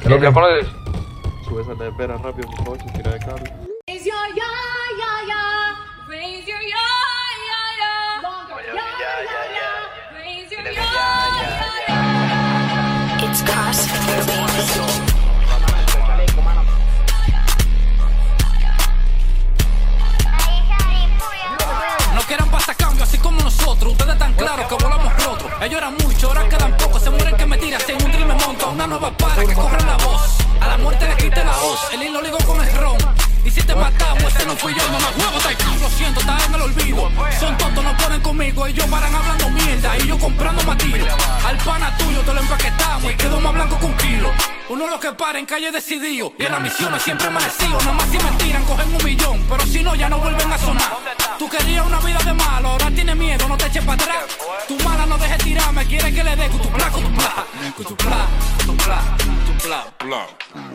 Lo que pones. Sube esa nevera rápido, por favor, se tira de cable. Raise your ya, ya, ya. Raise your ya, ya, ya. Raise your ya, ya, ya. It's Cars Baby. No quieran pasacambio así como nosotros. Ustedes tan claros que volamos rotos. Ellos eran muchos, ahora quedan pocos. Se mueren que me tiran, en un drill me monto. Una nueva para que corra la voz. A la muerte le quite la voz. El hilo ligo con el ron. Y si te matamos, ese no fui yo. Mamá huevo, Taikán, lo siento, está en el olvido. Son tontos, no ponen conmigo. Ellos paran hablando mierda y yo comprando matillo. Al pana tuyo te lo empaquetamos y quedó más blanco que un kilo. Uno de los que para en calle decidido. Y en las misiones siempre amanecido. Nada más si me tiran, cogen 1 millón. Pero si no, ya no vuelven a sonar. Tú querías una vida de malo, ahora tienes miedo, no te eches para atrás. Tu mala no dejes tirarme, quiere que le dé con tu pla, con tu pla. Con tu pla, con tu pla, con tu pla.